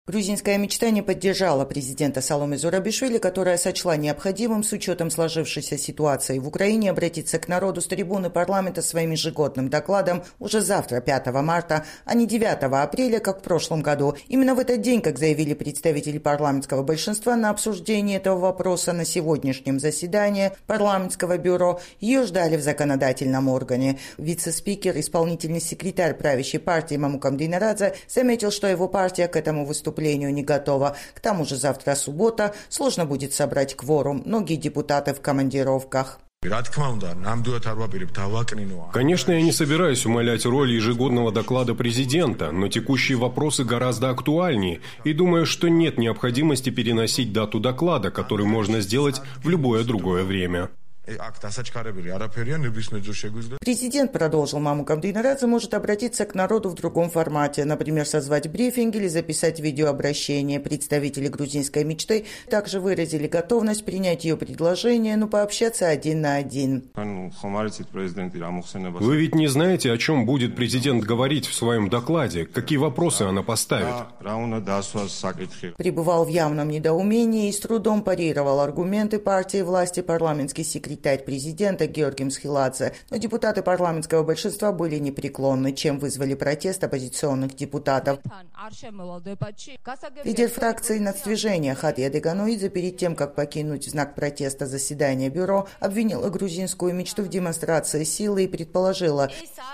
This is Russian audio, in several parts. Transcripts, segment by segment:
Грузинская мечта не поддержала президента Саломе Зурабишвили, которая сочла необходимым с учетом сложившейся ситуации в Украине обратиться к народу с трибуны парламента своим ежегодным докладом уже завтра, 5 марта, а не 9 апреля, как в прошлом году. Именно в этот день, как заявили представители парламентского большинства на обсуждение этого вопроса на сегодняшнем заседании парламентского бюро, ее ждали в законодательном органе. Вице-спикер, исполнительный секретарь правящей партии Мамукам Динерадзе заметил, что его партия к этому выступлению не готова. К тому же завтра суббота, сложно будет собрать кворум, многие депутаты в командировках. Конечно, я не собираюсь умалять роль ежегодного доклада президента, но текущие вопросы гораздо актуальнее, и думаю, что нет необходимости переносить дату доклада, который можно сделать в любое другое время. Президент, продолжил Мамукам Динерадзе, может обратиться к народу в другом формате, например, созвать брифинг или записать видеообращение. Представители грузинской мечты также выразили готовность принять ее предложение, но пообщаться один на один. Вы ведь не знаете, о чем будет президент говорить в своем докладе, какие вопросы она поставит. Пребывал в явном недоумении и с трудом парировал аргументы партии власти парламентский секретарь президента Георгий Мсхиладзе, но депутаты парламентского большинства были непреклонны, чем вызвали протест оппозиционных депутатов. Лидер фракции нацдвижения Хатия Дегануидзе перед тем, как покинуть в знак протеста заседание бюро, обвинила грузинскую мечту в демонстрации силы и предположила,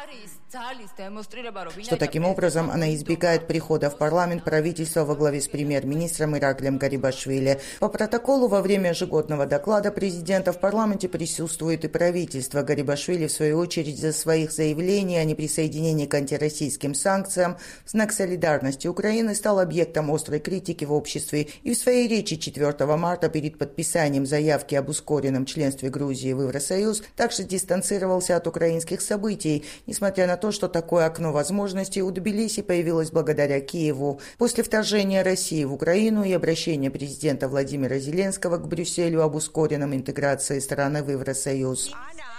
что таким образом она избегает прихода в парламент правительства во главе с премьер-министром Ираклием Гарибашвили. По протоколу во время ежегодного доклада президента в парламенте присутствует и правительство. Гарибашвили, в свою очередь, за своих заявлений о неприсоединении к антироссийским санкциям в знак солидарности Украины стал объектом острой критики в обществе и в своей речи 4 марта перед подписанием заявки об ускоренном членстве Грузии в Евросоюз также дистанцировался от украинских событий, несмотря на то, что такое окно возможностей у Тбилиси появилось благодаря Киеву. После вторжения России в Украину и обращения президента Владимира Зеленского к Брюсселю об ускоренном интеграции страны в Евросоюз.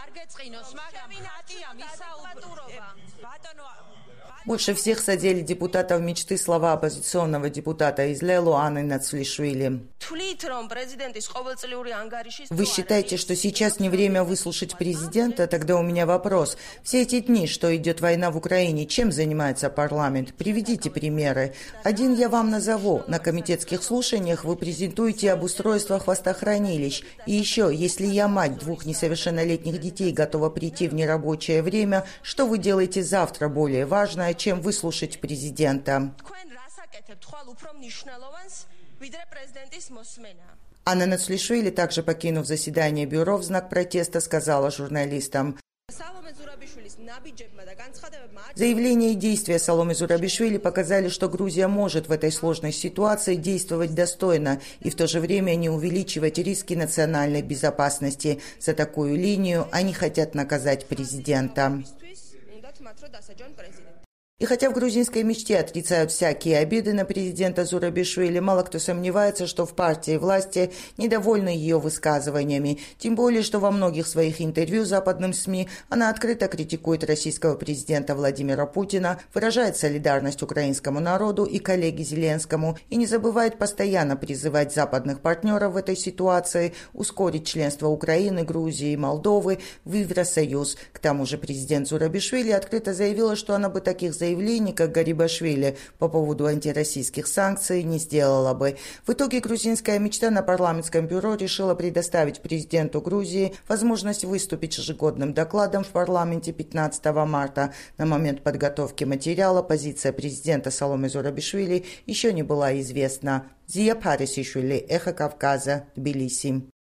Больше всех задели депутатов мечты слова оппозиционного депутата из Лелу Анны Нацвлишвили. Вы считаете, что сейчас не время выслушать президента? Тогда у меня вопрос. Все эти дни, что идет война в Украине, чем занимается парламент? Приведите примеры. Один я вам назову. На комитетских слушаниях вы презентуете обустройство хвостохранилищ. И еще, если я, мать 2 несовершеннолетних детей, готова прийти в нерабочее время, что вы делаете завтра более важное, чем выслушать президента? Анна Нацвлишвили, также покинув заседание бюро в знак протеста, сказала журналистам: заявления и действия Саломе Зурабишвили показали, что Грузия может в этой сложной ситуации действовать достойно и в то же время не увеличивать риски национальной безопасности. За такую линию они хотят наказать президента. И хотя в грузинской мечте отрицают всякие обиды на президента Зурабишвили, мало кто сомневается, что в партии власти недовольны ее высказываниями. Тем более, что во многих своих интервью западным СМИ она открыто критикует российского президента Владимира Путина, выражает солидарность украинскому народу и коллеге Зеленскому и не забывает постоянно призывать западных партнеров в этой ситуации ускорить членство Украины, Грузии и Молдовы в Евросоюз. К тому же президент Зурабишвили открыто заявила, что она бы таких заявлений, как Гарибашвили, по поводу антироссийских санкций не сделала бы. В итоге грузинская мечта на парламентском бюро решила предоставить президенту Грузии возможность выступить с ежегодным докладом в парламенте 15 марта. На момент подготовки материала позиция президента Саломе Зурабишвили еще не была известна. Зия Парисишвили, Эхо Кавказа, Тбилиси.